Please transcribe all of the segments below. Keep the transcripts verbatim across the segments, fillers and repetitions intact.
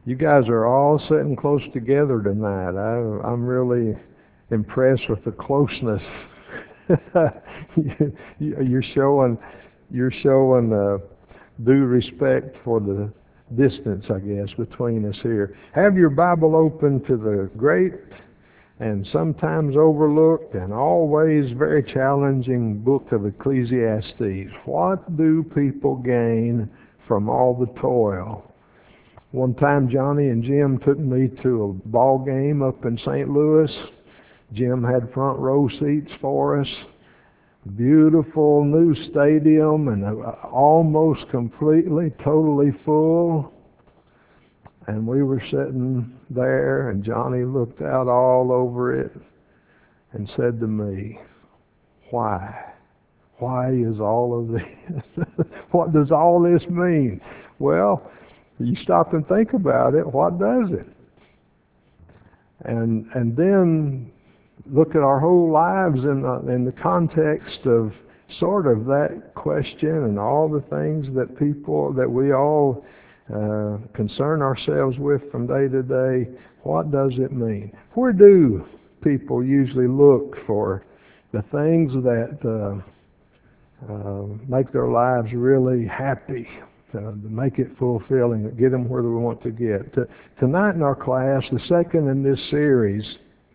You guys are all sitting close together tonight. I, I'm really impressed with the closeness. you, you're showing, you're showing uh, due respect for the distance, I guess, between us here. Have your Bible open to the great and sometimes overlooked and always very challenging book of Ecclesiastes. What do people gain from all the toil? One time Johnny and Jim took me to a ball game up in Saint Louis. Jim had front row seats for us. Beautiful new stadium and almost completely, totally full. And we were sitting there, and Johnny looked out all over it and said to me, why? Why is all of this? What does all this mean? Well, you stop and think about it, what does it? And and then look at our whole lives in the, in the context of sort of that question and all the things that people, that we all uh, concern ourselves with from day to day. What does it mean? Where do people usually look for the things that uh, uh, make their lives really happy? To make it fulfilling, get them where we want to get. To, tonight in our class, the second in this series,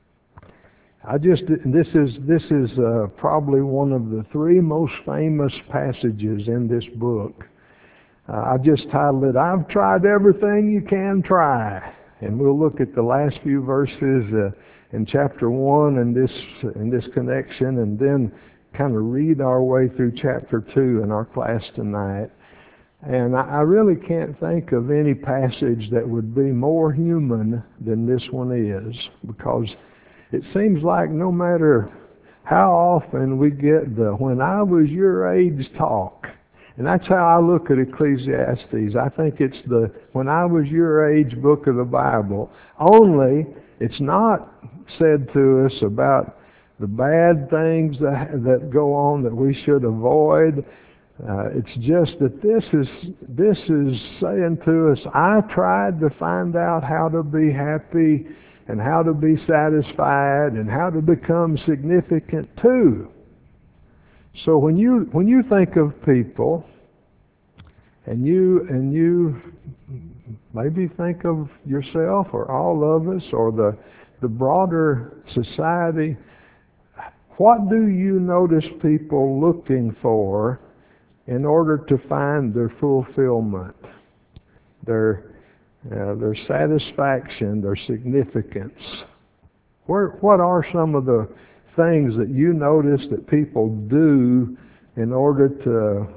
I just this is this is uh, probably one of the three most famous passages in this book. Uh, I just titled it, "I've tried everything you can try," and we'll look at the last few verses uh, in chapter one in this in this connection, and then kind of read our way through chapter two in our class tonight. And I really can't think of any passage that would be more human than this one is, because it seems like no matter how often we get the "when I was your age" talk, and that's how I look at Ecclesiastes. I think it's the "when I was your age" book of the Bible, only it's not said to us about the bad things that, that go on that we should avoid. Uh, it's just that this is this is saying to us, I tried to find out how to be happy and how to be satisfied and how to become significant too. So when you when you think of people, and you and you maybe think of yourself or all of us or the the broader society, what do you notice people looking for in order to find their fulfillment, their uh, their satisfaction, their significance? Where, what are some of the things that you notice that people do in order to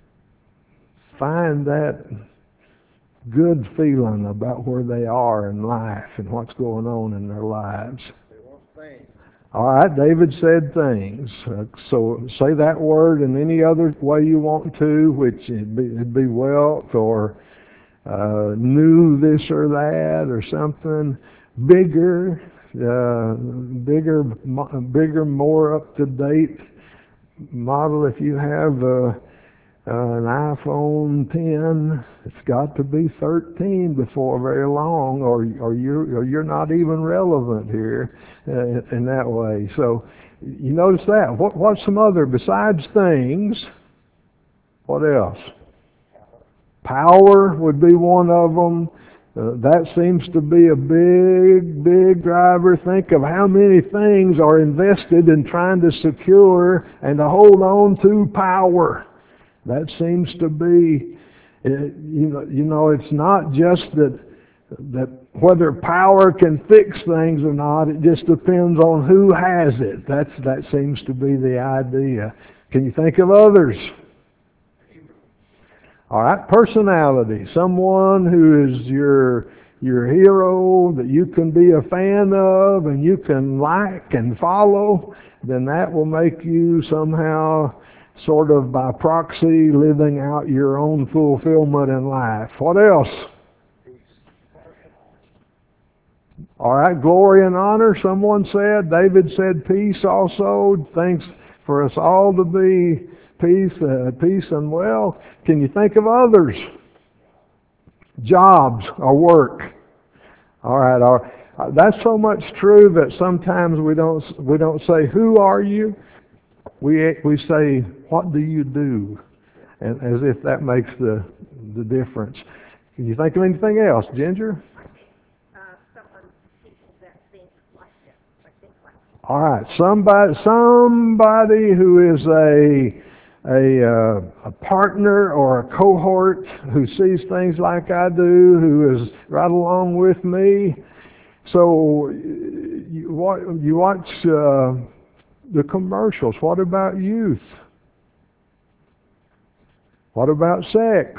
find that good feeling about where they are in life and what's going on in their lives? They want things. All right, David said things. Uh, so say that word in any other way you want to, which it'd be, it'd be wealth or uh, new this or that or something. Bigger, uh, bigger, bigger, more up-to-date model. If you have uh, Uh, an iPhone ten, it's got to be thirteen before very long, or or you're or you're not even relevant here uh, in that way. So you notice that. What what's some other besides things? What else? Power would be one of them. Uh, that seems to be a big, big driver. Think of how many things are invested in trying to secure and to hold on to power. That seems to be, you know, you know, it's not just that that whether power can fix things or not. It just depends on who has it. That's that seems to be the idea. Can you think of others? All right, personality. Someone who is your your hero that you can be a fan of and you can like and follow. Then that will make you somehow, sort of by proxy, living out your own fulfillment in life. What else? All right, glory and honor, someone said. David said peace also. Thanks for us all to be peace, uh, peace and well. Can you think of others? Jobs or work. All right, all right. Uh, that's so much true that sometimes we don't we don't say, "Who are you?" We we say, "What do you do?" And as if that makes the the difference. Can you think of anything else, Ginger? Uh, someone, people that think like this, or think like this. All right, somebody somebody who is a a, uh, a partner or a cohort who sees things like I do, who is right along with me. So you, wa- you watch uh, the commercials. What about youth? What about sex?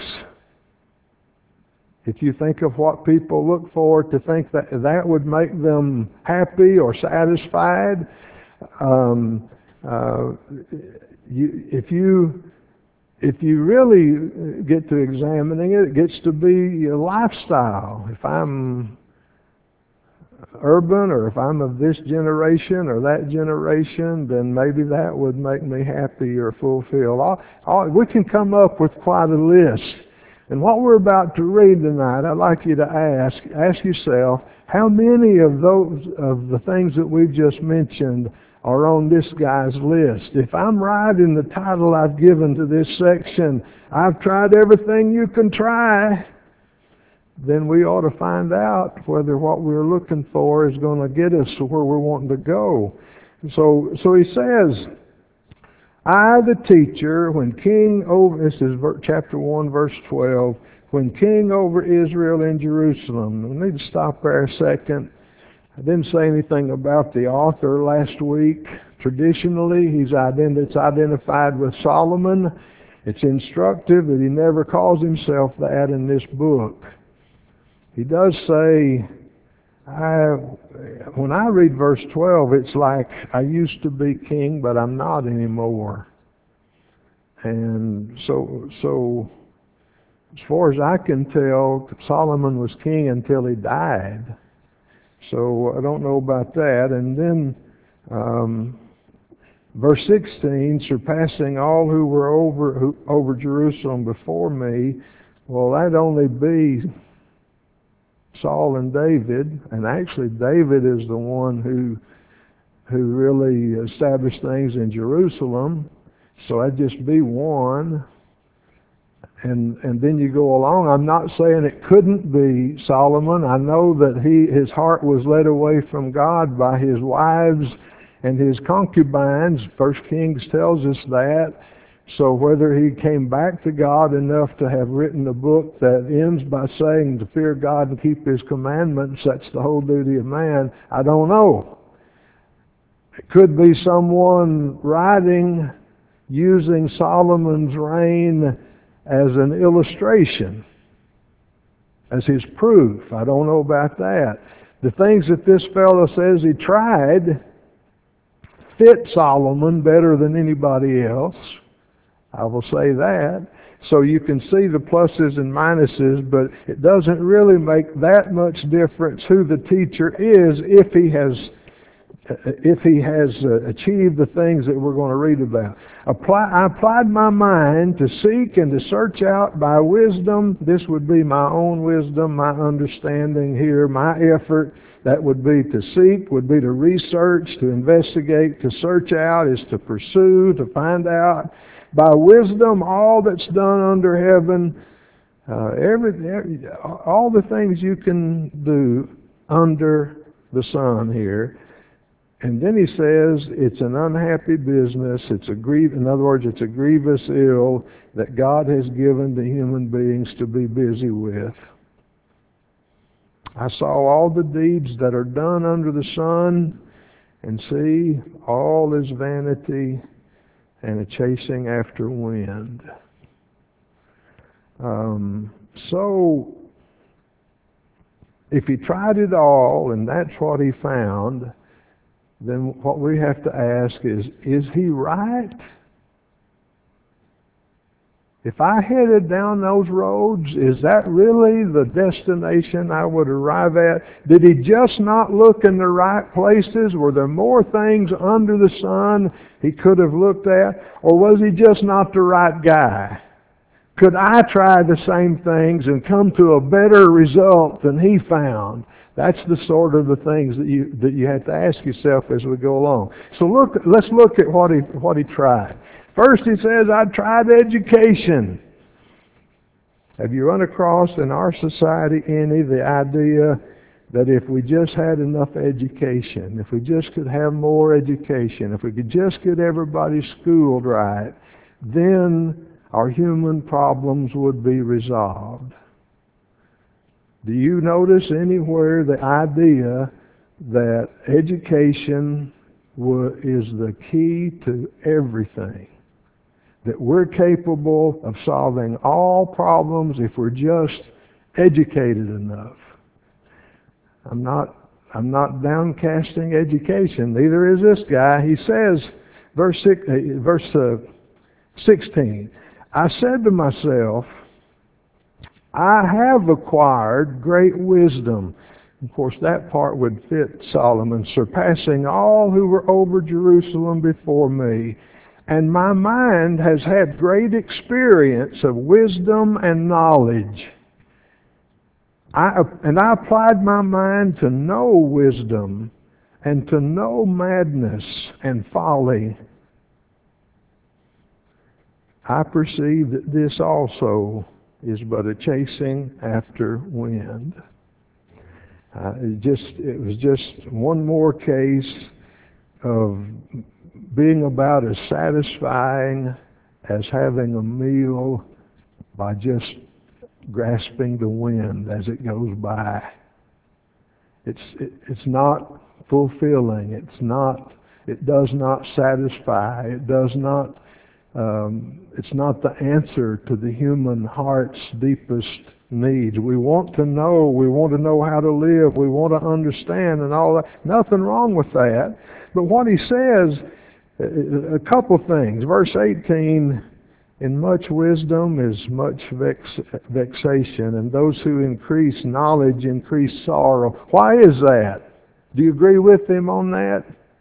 If you think of what people look for to think that that would make them happy or satisfied, um, uh, you, if you if you really get to examining it, it gets to be a lifestyle. If I'm urban, or if I'm of this generation or that generation, then maybe that would make me happy or fulfilled. All, all, we can come up with quite a list. And what we're about to read tonight, I'd like you to ask, ask yourself, how many of those, of the things that we've just mentioned are on this guy's list? If I'm right in the title I've given to this section, I've tried everything you can try, then we ought to find out whether what we're looking for is going to get us to where we're wanting to go. So, so he says, I, the teacher, when king over, this is chapter one, verse twelve, when king over Israel in Jerusalem. We need to stop there a second. I didn't say anything about the author last week. Traditionally, he's ident- it's identified with Solomon. It's instructive that he never calls himself that in this book. He does say, I, when I read verse twelve, it's like, I used to be king, but I'm not anymore. And so, so as far as I can tell, Solomon was king until he died. So I don't know about that. And then um, verse sixteen, surpassing all who were over who, over Jerusalem before me. Well, that'd only be Saul and David, and actually David is the one who who really established things in Jerusalem. So that'd just be one. And and then you go along. I'm not saying it couldn't be Solomon. I know that he his heart was led away from God by his wives and his concubines. First Kings tells us that. So whether he came back to God enough to have written a book that ends by saying to fear God and keep his commandments, that's the whole duty of man, I don't know. It could be someone writing using Solomon's reign as an illustration, as his proof. I don't know about that. The things that this fellow says he tried fit Solomon better than anybody else. I will say that. So you can see the pluses and minuses, but it doesn't really make that much difference who the teacher is if he has if he has uh, achieved the things that we're going to read about. Apply, I applied my mind to seek and to search out by wisdom. This would be my own wisdom, my understanding here, my effort. That would be to seek, would be to research, to investigate, to search out is to pursue, to find out. By wisdom, all that's done under heaven, uh, every, every, all the things you can do under the sun here. And then he says it's an unhappy business. It's a grief. In other words, it's a grievous ill that God has given to human beings to be busy with. I saw all the deeds that are done under the sun, and see, all is vanity and a chasing after wind. Um, so, if he tried it all, and that's what he found, then what we have to ask is, is he right? If I headed down those roads, is that really the destination I would arrive at? Did he just not look in the right places? Were there more things under the sun he could have looked at? Or was he just not the right guy? Could I try the same things and come to a better result than he found? That's the sort of the things that you that you have to ask yourself as we go along. So look, let's look at what he what he tried. First, he says, "I tried education." Have you run across in our society any the idea that if we just had enough education, if we just could have more education, if we could just get everybody schooled right, then our human problems would be resolved? Do you notice anywhere the idea that education is the key to everything? That we're capable of solving all problems if we're just educated enough? I'm not, I'm not downcasting education. Neither is this guy. He says, verse six, verse uh, sixteen, "I said to myself, I have acquired great wisdom." Of course, that part would fit Solomon, "surpassing all who were over Jerusalem before me. And my mind has had great experience of wisdom and knowledge. I, and I applied my mind to know wisdom and to know madness and folly. I perceive that this also is but a chasing after wind." Uh, it just it was just one more case of being about as satisfying as having a meal by just grasping the wind as it goes by. It's it, it's not fulfilling. It's not. It does not satisfy. It does not. Um, it's not the answer to the human heart's deepest needs. We want to know. We want to know how to live. We want to understand and all that. Nothing wrong with that. But what he says, a couple things. Verse eighteen, "In much wisdom is much vex, vexation, and those who increase knowledge increase sorrow." Why is that? Do you agree with him on that?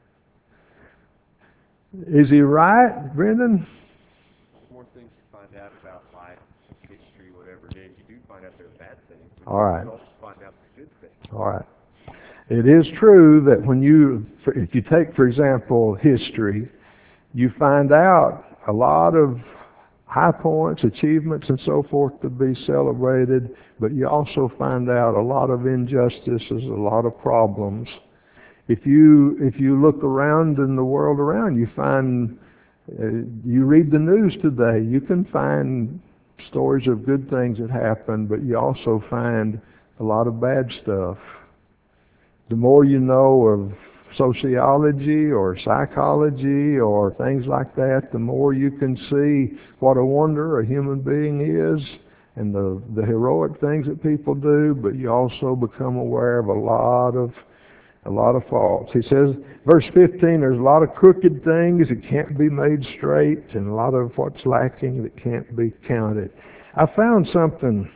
Is he right, Brendan? The more things you find out about life, history, whatever it is, you do find out there are bad things. But All right. you also find out the good things. All right. It is true that when you, if you take, for example, history, you find out a lot of high points, achievements, and so forth to be celebrated, but you also find out a lot of injustices, a lot of problems. If you if you look around in the world around, you find, uh, you read the news today, you can find stories of good things that happen, but you also find a lot of bad stuff. The more you know of sociology or psychology or things like that, the more you can see what a wonder a human being is and the, the heroic things that people do, but you also become aware of a lot of a lot of faults. He says, verse fifteen, "There's a lot of crooked things that can't be made straight and a lot of what's lacking that can't be counted." I found something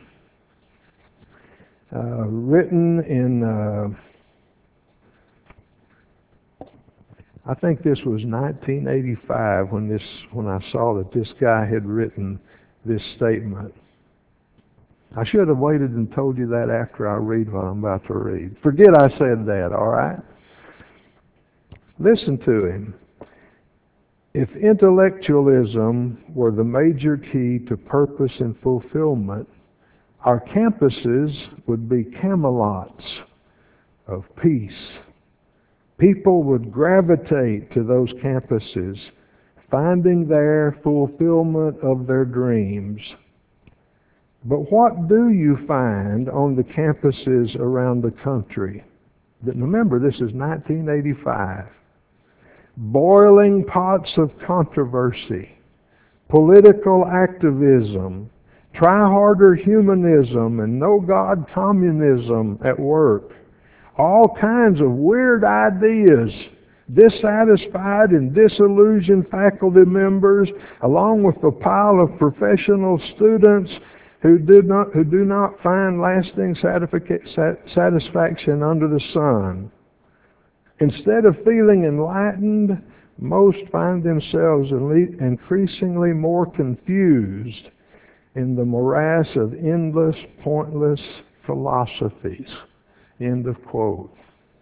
uh, written in uh, I think this was nineteen eighty-five when this when I saw that this guy had written this statement. I should have waited and told you that after I read what I'm about to read. Forget I said that, all right? Listen to him. "If intellectualism were the major key to purpose and fulfillment, our campuses would be Camelots of peace. People would gravitate to those campuses, finding there fulfillment of their dreams. But what do you find on the campuses around the country?" Remember, this is nineteen eighty-five. "Boiling pots of controversy, political activism, try-harder humanism, and no-God communism at work. All kinds of weird ideas, dissatisfied and disillusioned faculty members, along with a pile of professional students who do not who do not find lasting satisfaction under the sun. Instead of feeling enlightened, most find themselves increasingly more confused in the morass of endless, pointless philosophies. End of quote.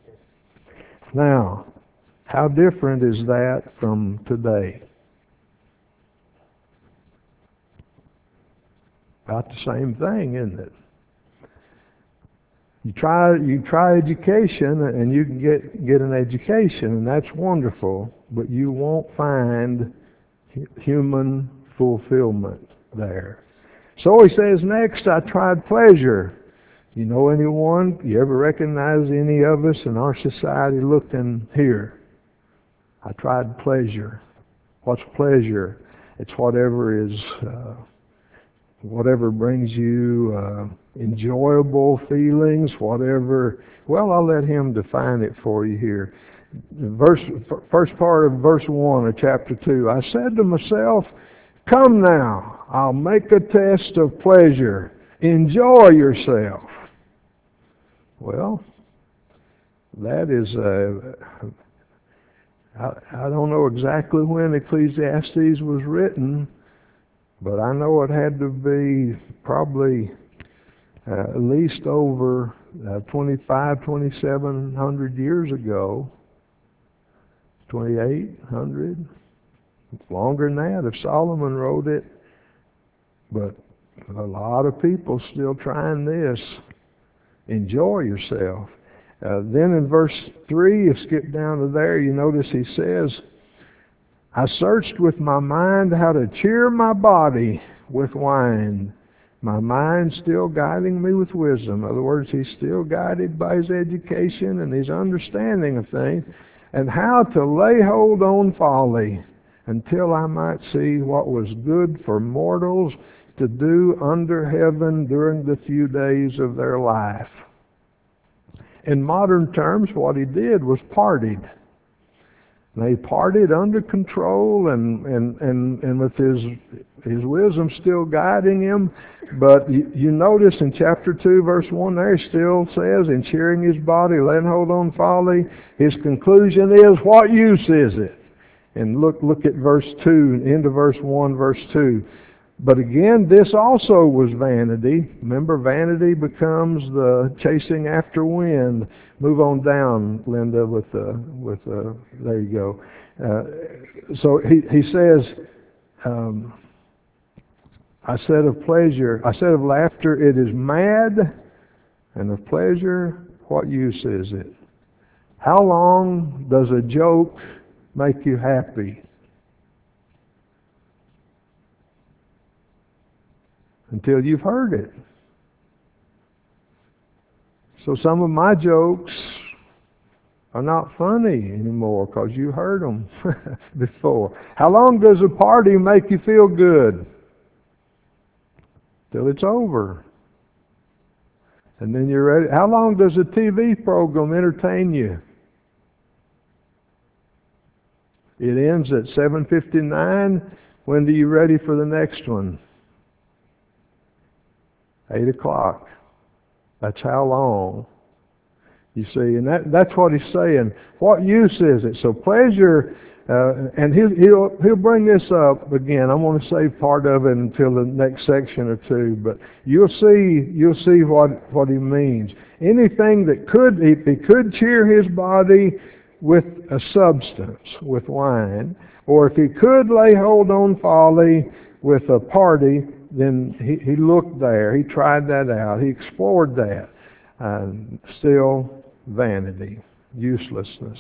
Now, how different is that from today? About the same thing, isn't it? You try you try education and you can get get an education, and that's wonderful, but you won't find hu- human fulfillment there. So he says, next I tried pleasure. You know anyone? You ever recognize any of us in our society looking here? I tried pleasure. What's pleasure? It's whatever is uh, whatever brings you uh, enjoyable feelings, whatever. Well, I'll let him define it for you here. Verse, first part of verse one of chapter two. I said to myself, come now, I'll make a test of pleasure. Enjoy yourself. Well, that is a... I, I don't know exactly when Ecclesiastes was written, but I know it had to be probably uh, at least over uh, twenty-five, twenty-seven hundred years ago. twenty-eight hundred. It's longer than that if Solomon wrote it. But a lot of people still trying this. Enjoy yourself. Uh, then in verse three, you skip down to there, you notice he says, I searched with my mind how to cheer my body with wine. My mind still guiding me with wisdom. In other words, he's still guided by his education and his understanding of things. And how to lay hold on folly until I might see what was good for mortals to do under heaven during the few days of their life. In modern terms, what he did was partied. And he partied under control and, and, and, and with his his wisdom still guiding him. But you, you notice in chapter two, verse one there, he still says, in cheering his body, laying hold on folly, his conclusion is, what use is it? And look look at verse two, into verse one, verse two. But again, this also was vanity. Remember, vanity becomes the chasing after wind. Move on down, Linda, with the, with the, there you go. Uh, so he, he says, um, I said of pleasure, I said of laughter, it is mad, and of pleasure, what use is it? How long does a joke make you happy? Until you've heard it. So some of my jokes are not funny anymore because you heard them before. How long does a party make you feel good? Till it's over. And then you're ready. How long does a T V program entertain you? It ends at seven fifty-nine. When are you ready for the next one? Eight o'clock. That's how long. You see, and that, that's what he's saying. What use is it? So pleasure, uh, and he'll, he'll, he'll bring this up again. I'm going to save part of it until the next section or two, but you'll see, you'll see what, what he means. Anything that could, if he could cheer his body with a substance, with wine, or if he could lay hold on folly with a party, then he, he looked there. He tried that out. He explored that. Uh, still vanity, uselessness.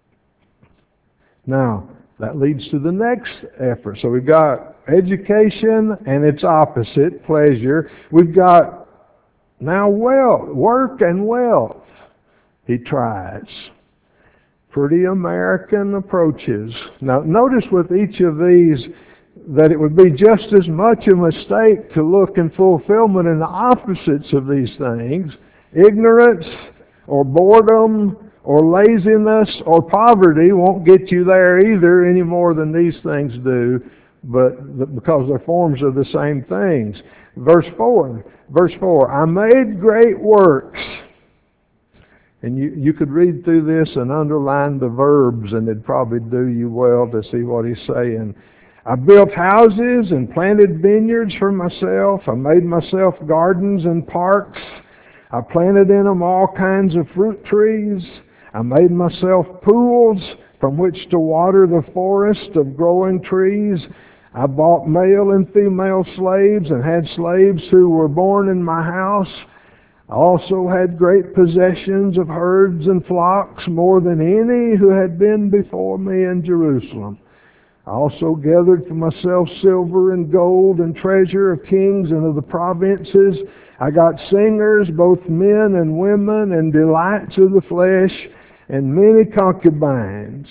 Now, that leads to the next effort. So we've got education and its opposite, pleasure. We've got now wealth, work and wealth. He tries. Pretty American approaches. Now, notice with each of these that it would be just as much a mistake to look in fulfillment in the opposites of these things. Ignorance or boredom or laziness or poverty won't get you there either any more than these things do, but because they're forms of the same things. Verse four, verse four, I made great works. And you, you could read through this and underline the verbs, and it'd probably do you well to see what he's saying. I built houses and planted vineyards for myself. I made myself gardens and parks. I planted in them all kinds of fruit trees. I made myself pools from which to water the forest of growing trees. I bought male and female slaves and had slaves who were born in my house. I also had great possessions of herds and flocks, more than any who had been before me in Jerusalem. I also gathered for myself silver and gold and treasure of kings and of the provinces. I got singers, both men and women, and delights of the flesh, and many concubines.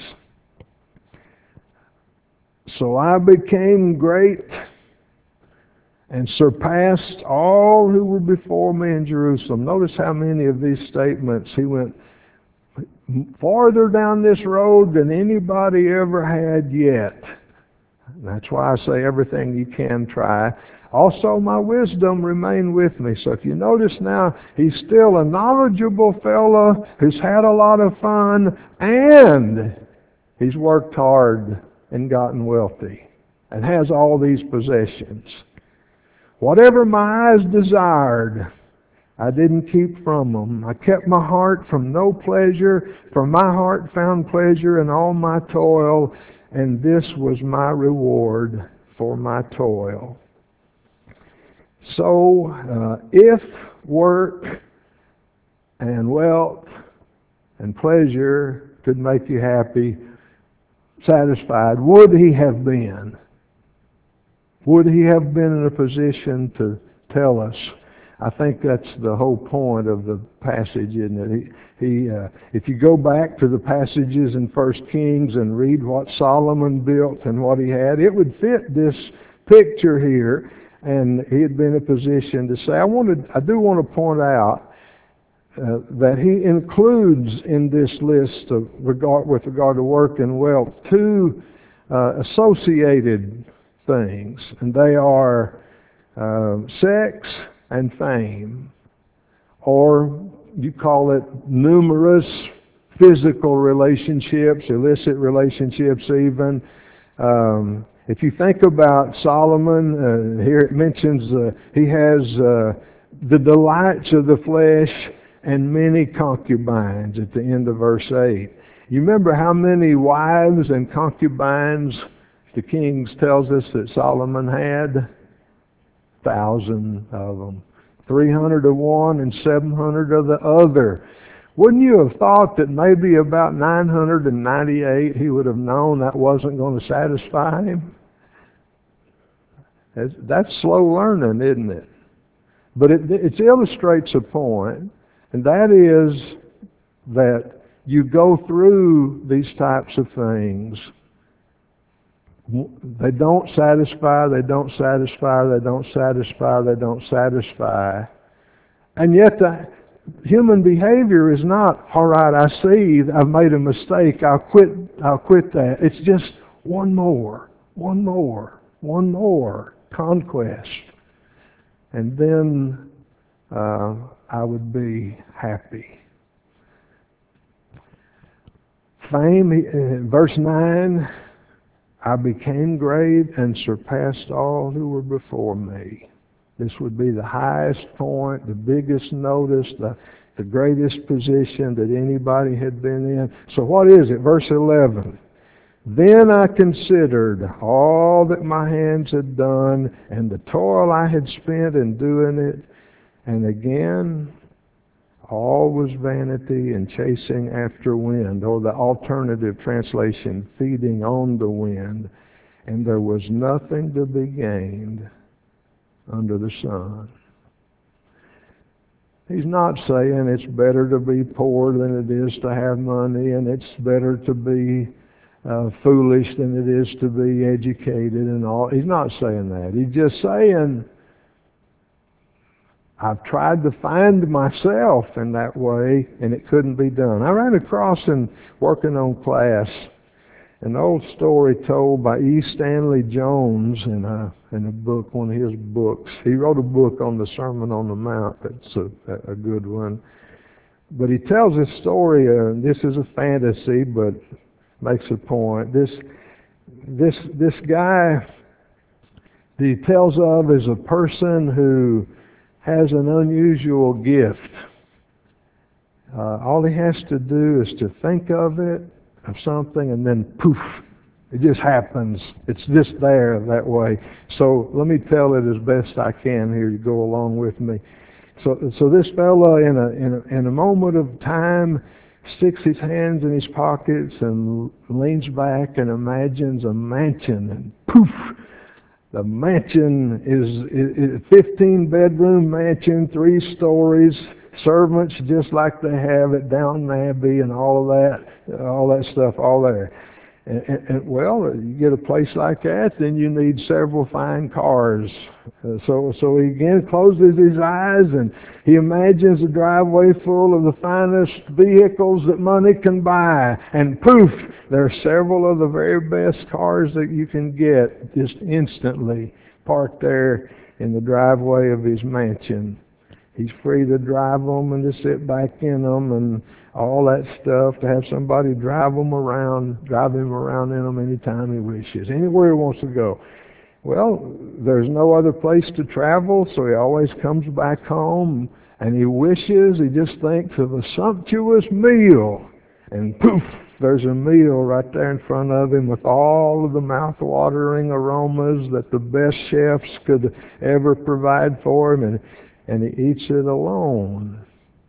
So I became great and surpassed all who were before me in Jerusalem. Notice how many of these statements he went farther down this road than anybody ever had yet. That's why I say everything you can try. Also, my wisdom remained with me. So if you notice now, he's still a knowledgeable fellow who's had a lot of fun, and he's worked hard and gotten wealthy and has all these possessions. Whatever my eyes desired, I didn't keep from them. I kept my heart from no pleasure, for my heart found pleasure in all my toil, and this was my reward for my toil. So, uh, if work and wealth and pleasure could make you happy, satisfied, would he have been? Would he have been in a position to tell us? I think that's the whole point of the passage, isn't it? He, he uh, if you go back to the passages in First Kings and read what Solomon built and what he had, it would fit this picture here. And he had been in a position to say, I wanted, I do want to point out uh, that he includes in this list of regard, with regard to work and wealth, two uh, associated things, and they are uh, sex and fame, or you call it numerous physical relationships, illicit relationships even. Um, if you think about Solomon, uh, here it mentions uh, he has uh, the delights of the flesh and many concubines at the end of verse eight. You remember how many wives and concubines the Kings tells us that Solomon had? Thousand of them. three hundred of one and seven hundred of the other. Wouldn't you have thought that maybe about nine hundred ninety-eight he would have known that wasn't going to satisfy him? That's slow learning, isn't it? But it, it illustrates a point, and that is that you go through these types of things. They don't satisfy, they don't satisfy, they don't satisfy, they don't satisfy. And yet the human behavior is not, all right, I see I've made a mistake, I'll quit, I'll quit that. It's just one more, one more, one more conquest. And then uh, I would be happy. Fame, uh, verse nine, I became great and surpassed all who were before me. This would be the highest point, the biggest notice, the, the greatest position that anybody had been in. So what is it? Verse eleven. Then I considered all that my hands had done and the toil I had spent in doing it. And again, all was vanity and chasing after wind, or the alternative translation, feeding on the wind. And there was nothing to be gained under the sun. He's not saying it's better to be poor than it is to have money, and it's better to be uh, foolish than it is to be educated and all. He's not saying that. He's just saying, I've tried to find myself in that way, and it couldn't be done. I ran across in working on class an old story told by E. Stanley Jones in a, in a book, one of his books. He wrote a book on the Sermon on the Mount. That's a, a good one. But he tells this story, uh, this is a fantasy, but makes a point. This this this guy that he tells of is a person who has an unusual gift. Uh, all he has to do is to think of it, of something, and then poof, it just happens. It's just there that way. So let me tell it as best I can here. You go along with me. So, so this fella, in a, in a in a moment of time, sticks his hands in his pockets and leans back and imagines a mansion, and poof, the mansion is a fifteen bedroom mansion, three stories, servants just like they have at Downton Abbey and all of that, all that stuff, all there. And, and, and well, you get a place like that, then you need several fine cars. Uh, so, so he again closes his eyes and he imagines a driveway full of the finest vehicles that money can buy. And poof, there are several of the very best cars that you can get just instantly parked there in the driveway of his mansion. He's free to drive them and to sit back in them and all that stuff, to have somebody drive them around, drive him around in them anytime he wishes, anywhere he wants to go. Well, there's no other place to travel, so he always comes back home and he wishes, he just thinks of a sumptuous meal, and poof, there's a meal right there in front of him with all of the mouth-watering aromas that the best chefs could ever provide for him, and and he eats it alone.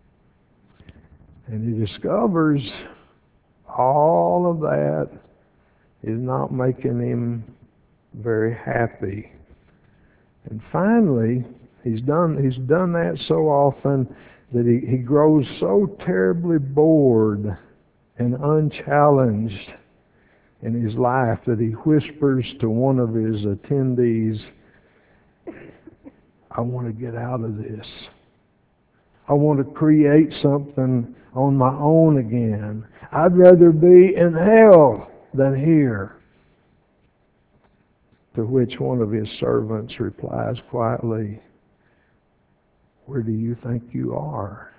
And he discovers all of that is not making him very happy. And finally, he's done he's done that so often that he, he grows so terribly bored and unchallenged in his life that he whispers to one of his attendees, I want to get out of this. I want to create something on my own again. I'd rather be in hell than here. To which one of his servants replies quietly, where do you think you are?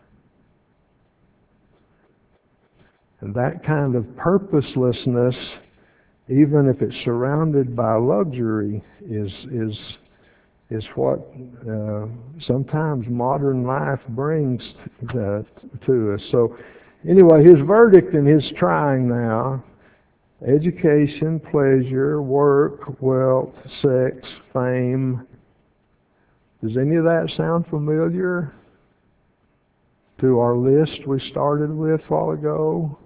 And that kind of purposelessness, even if it's surrounded by luxury, is is is what uh, sometimes modern life brings uh, to us. So anyway, his verdict and his trying now, education, pleasure, work, wealth, sex, fame. Does any of that sound familiar to our list we started with a while ago?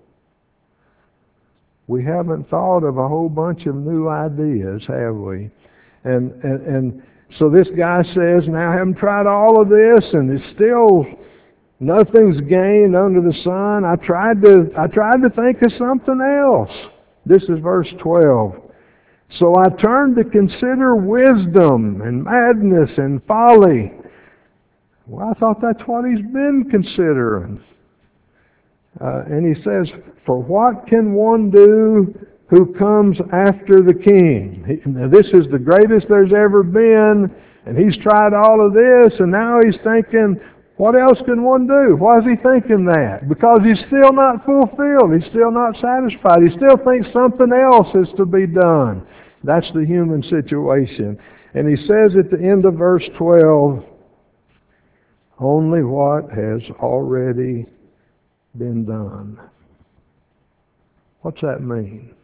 We haven't thought of a whole bunch of new ideas, have we? And and, and so this guy says, now I haven't tried all of this, and it's still nothing's gained under the sun. I tried to I tried to think of something else. This is verse twelve. So I turned to consider wisdom and madness and folly. Well, I thought that's what he's been considering. Uh, and he says, for what can one do who comes after the king? He, now this is the greatest there's ever been, and he's tried all of this, and now he's thinking, what else can one do? Why is he thinking that? Because he's still not fulfilled. He's still not satisfied. He still thinks something else is to be done. That's the human situation. And he says at the end of verse twelve, only what has already been done. What's that mean?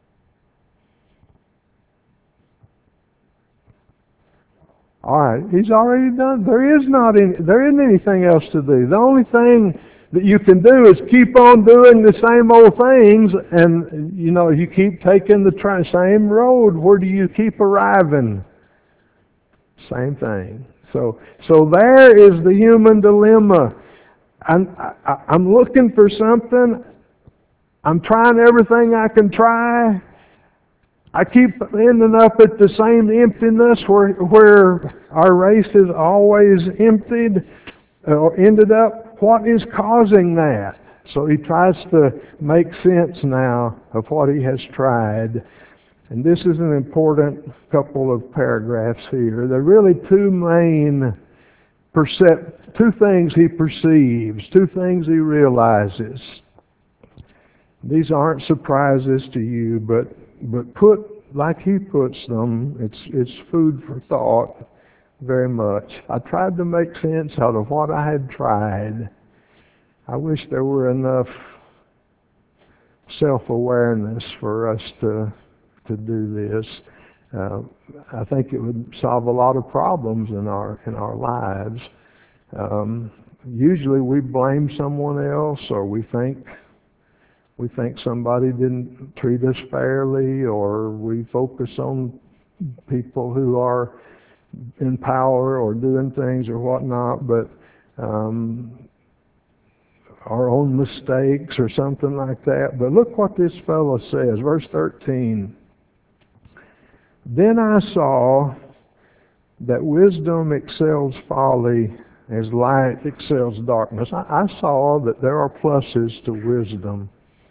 All right, he's already done. There is not any, there isn't anything else to do. The only thing that you can do is keep on doing the same old things, and you know you keep taking the tra- same road. Where do you keep arriving? Same thing. So, so there is the human dilemma. I'm, I, I'm looking for something. I'm trying everything I can try. I keep ending up at the same emptiness where where our race is always emptied or ended up. What is causing that? So he tries to make sense now of what he has tried. And this is an important couple of paragraphs here. There are really two main percep- two things he perceives, two things he realizes. These aren't surprises to you, but but put like he puts them, it's it's food for thought very much. I tried to make sense out of what I had tried. I wish there were enough self-awareness for us to to do this. Uh, I think it would solve a lot of problems in our in our lives. Um, usually we blame someone else, or we think we think somebody didn't treat us fairly, or we focus on people who are in power or doing things or whatnot, but um, our own mistakes or something like that. But look what this fellow says, verse thirteen. Then I saw that wisdom excels folly as light excels darkness. I, I saw that there are pluses to wisdom.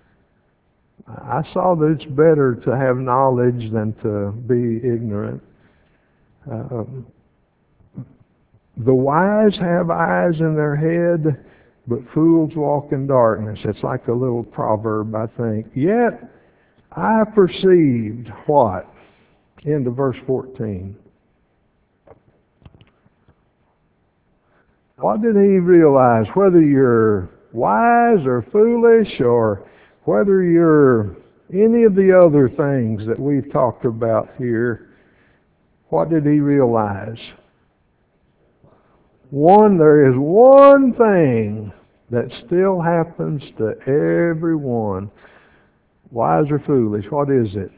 I saw that it's better to have knowledge than to be ignorant. Uh, the wise have eyes in their head, but fools walk in darkness. It's like a little proverb, I think. Yet I perceived what? Into verse fourteen. What did he realize? Whether you're wise or foolish, or whether you're any of the other things that we've talked about here, what did he realize? One, there is one thing that still happens to everyone. Wise or foolish, what is it?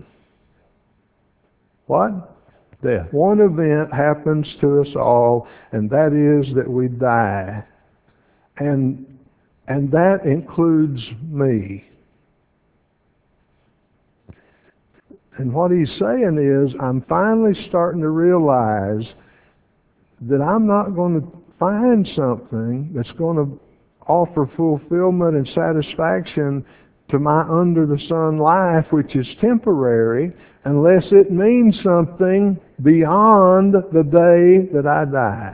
What? Death. One event happens to us all, and that is that we die. And and that includes me. And what he's saying is, I'm finally starting to realize that I'm not going to find something that's going to offer fulfillment and satisfaction to my under-the-sun life, which is temporary, unless it means something beyond the day that I die.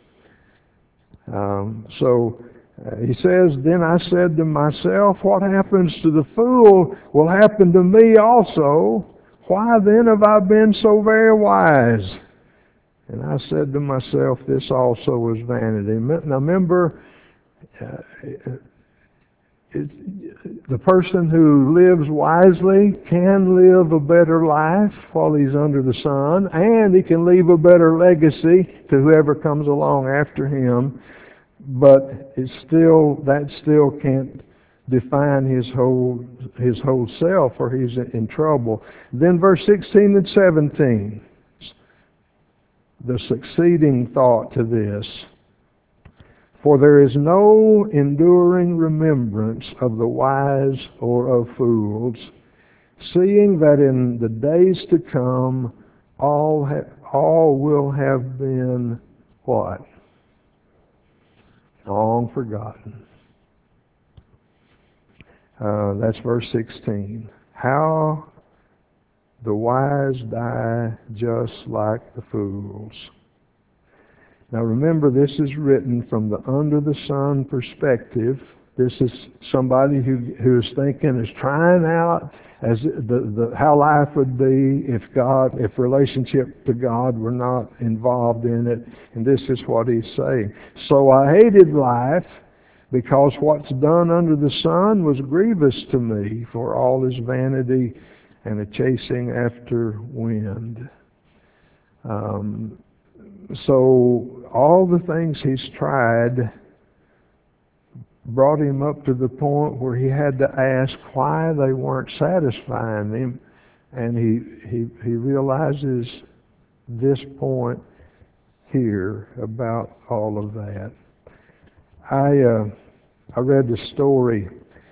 Um, so uh, he says, then I said to myself, what happens to the fool will happen to me also. Why then have I been so very wise? And I said to myself, this also is vanity. Now remember, uh, it, the person who lives wisely can live a better life while he's under the sun, and he can leave a better legacy to whoever comes along after him. But it's still that still can't define his whole his whole self, or he's in trouble. Then verse sixteen and seventeen, the succeeding thought to this. For there is no enduring remembrance of the wise or of fools, seeing that in the days to come all ha- all will have been what? Long forgotten. Uh, that's verse sixteen. How the wise die just like the fools. Now remember, this is written from the under-the-sun perspective. This is somebody who who is thinking, is trying out as the, the how life would be if God, if relationship to God were not involved in it. And this is what he's saying. So I hated life, because what's done under the sun was grievous to me, for all is vanity and a chasing after wind. Um, so all the things he's tried brought him up to the point where he had to ask why they weren't satisfying him, and he he he realizes this point here about all of that. I uh, I read the story.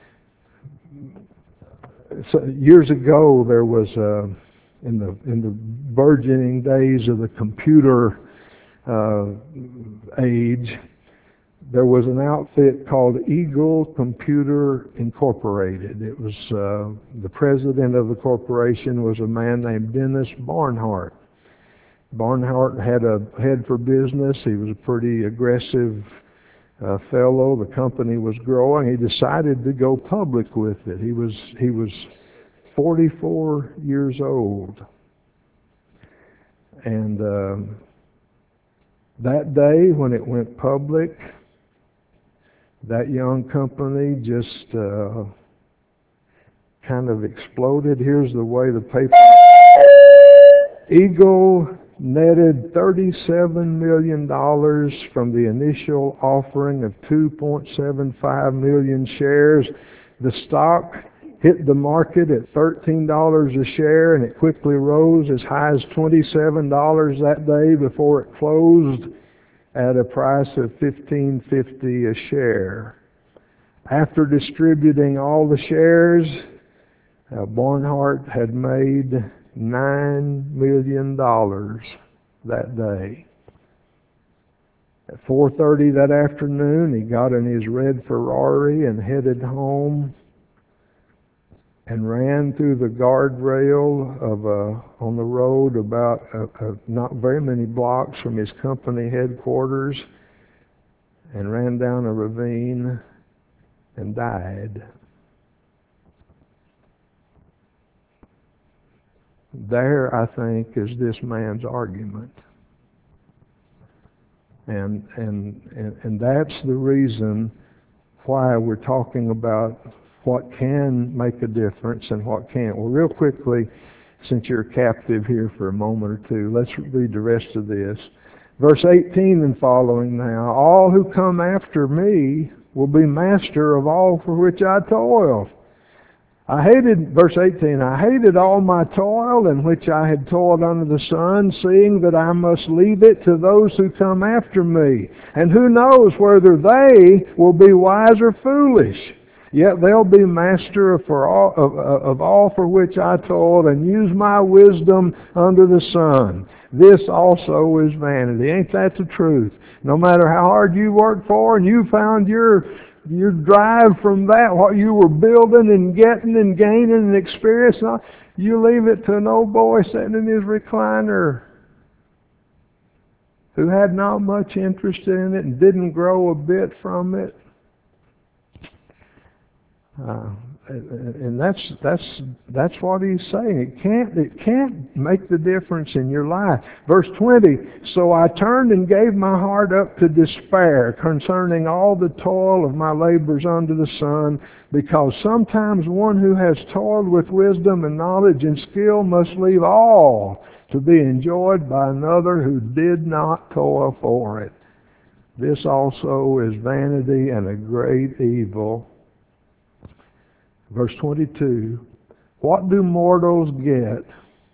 So years ago, there was uh, in the in the burgeoning days of the computer uh, age, there was an outfit called Eagle Computer Incorporated. It was uh, the president of the corporation was a man named Dennis Barnhart. Barnhart had a head for business. He was a pretty aggressive uh, fellow. The company was growing. He decided to go public with it. He was he was forty-four years old, and um, that day when it went public, that young company just uh, kind of exploded. Here's the way the paper... Eagle netted thirty-seven million dollars from the initial offering of two point seven five million shares. The stock hit the market at thirteen dollars a share, and it quickly rose as high as twenty-seven dollars that day before it closed at a price of fifteen fifty a share. After distributing all the shares, uh, Barnhart had made nine million dollars that day. At four thirty that afternoon, he got in his red Ferrari and headed home and ran through the guardrail of a, on the road about a, a, not very many blocks from his company headquarters, and ran down a ravine and died. There, I think, is this man's argument. And, and, and, and that's the reason why we're talking about what can make a difference and what can't. Well, real quickly, since you're captive here for a moment or two, let's read the rest of this. Verse eighteen and following now, all who come after me will be master of all for which I toiled. I hated, verse eighteen, I hated all my toil in which I had toiled under the sun, seeing that I must leave it to those who come after me. And who knows whether they will be wise or foolish. Yet they'll be master of, for all, of, of all for which I toiled, and use my wisdom under the sun. This also is vanity. Ain't that the truth? No matter how hard you work for, and you found your your drive from that, what you were building and getting and gaining and experiencing, you leave it to an old boy sitting in his recliner who had not much interest in it and didn't grow a bit from it. Uh, and that's that's that's what he's saying. It can't it can't make the difference in your life. Verse twenty, so I turned and gave my heart up to despair concerning all the toil of my labors under the sun, because sometimes one who has toiled with wisdom and knowledge and skill must leave all to be enjoyed by another who did not toil for it. This also is vanity and a great evil. Verse twenty-two, what do mortals get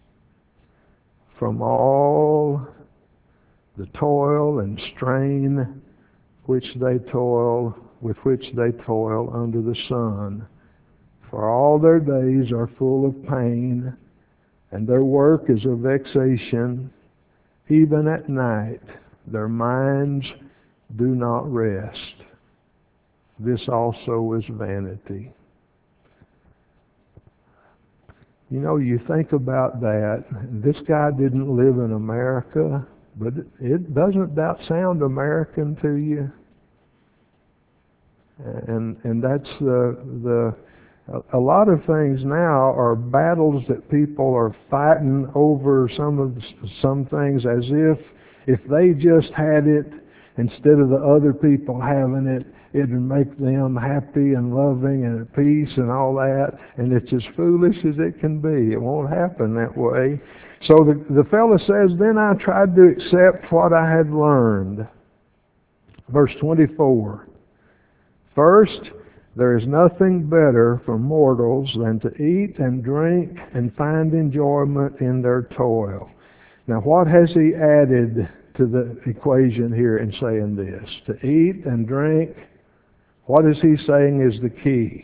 from all the toil and strain which they toil, with which they toil under the sun? For all their days are full of pain, and their work is a vexation. Even at night their minds do not rest. This also is vanity. You know, you think about that. This guy didn't live in America, but it doesn't that sound American to you? And and that's the the a lot of things now are battles that people are fighting over some of some things as if if they just had it instead of the other people having it, it would make them happy and loving and at peace and all that. And it's as foolish as it can be. It won't happen that way. So the, the fellow says, then I tried to accept what I had learned. Verse twenty-four. First, there is nothing better for mortals than to eat and drink and find enjoyment in their toil. Now what has he added to the equation here in saying this? To eat and drink, what is he saying is the key?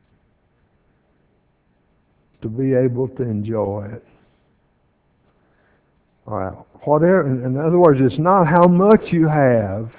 To be able to enjoy it. All right. Whatever, in other words, it's not how much you have.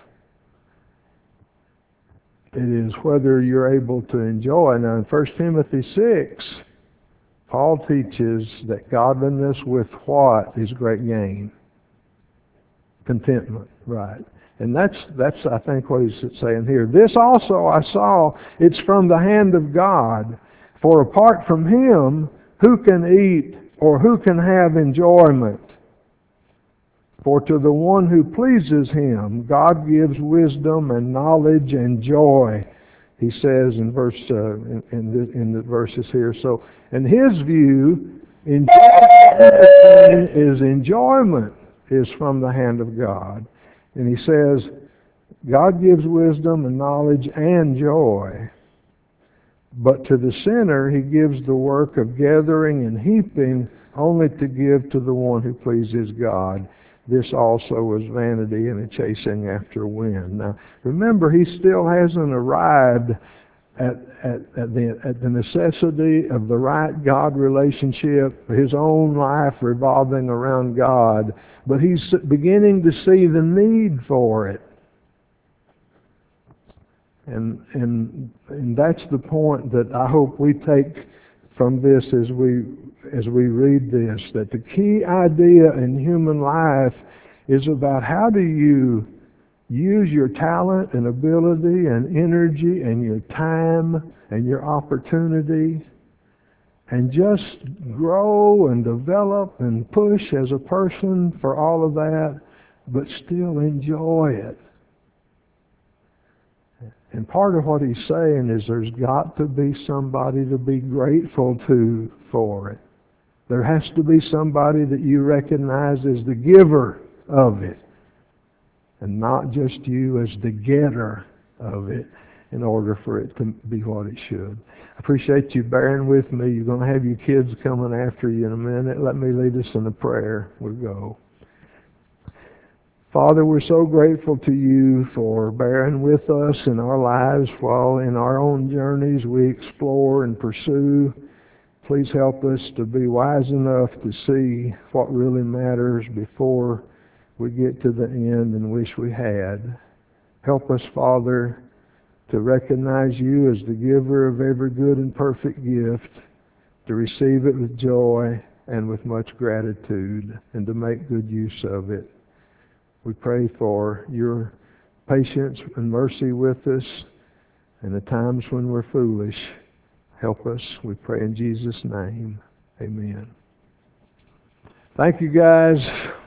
It is whether you're able to enjoy. Now in First Timothy six, Paul teaches that godliness with what is great gain? Contentment, right. And that's, that's I think, what he's saying here. This also I saw, it's from the hand of God. For apart from Him, who can eat or who can have enjoyment? For to the one who pleases him, God gives wisdom and knowledge and joy. He says in verse uh, in, in, the, in the verses here. So, in his view, enjoyment is enjoyment is from the hand of God, and he says, God gives wisdom and knowledge and joy. But to the sinner, he gives the work of gathering and heaping only to give to the one who pleases God. This also is vanity and a chasing after wind. Now, remember, he still hasn't arrived at, at, at, the, at the necessity of the right God relationship, his own life revolving around God, but he's beginning to see the need for it. And, and, and that's the point that I hope we take from this as we, as we read this, that the key idea in human life is about how do you use your talent and ability and energy and your time and your opportunity and just grow and develop and push as a person for all of that, but still enjoy it. And part of what he's saying is there's got to be somebody to be grateful to for it. There has to be somebody that you recognize as the giver of it, and not just you as the getter of it, in order for it to be what it should. I appreciate you bearing with me. You're going to have your kids coming after you in a minute. Let me lead us in a prayer. We'll go. Father, we're so grateful to you for bearing with us in our lives while in our own journeys we explore and pursue. Please help us to be wise enough to see what really matters before we get to the end and wish we had. Help us, Father, to recognize you as the giver of every good and perfect gift, to receive it with joy and with much gratitude, and to make good use of it. We pray for your patience and mercy with us, and the times when we're foolish. Help us, we pray in Jesus' name. Amen. Thank you, guys.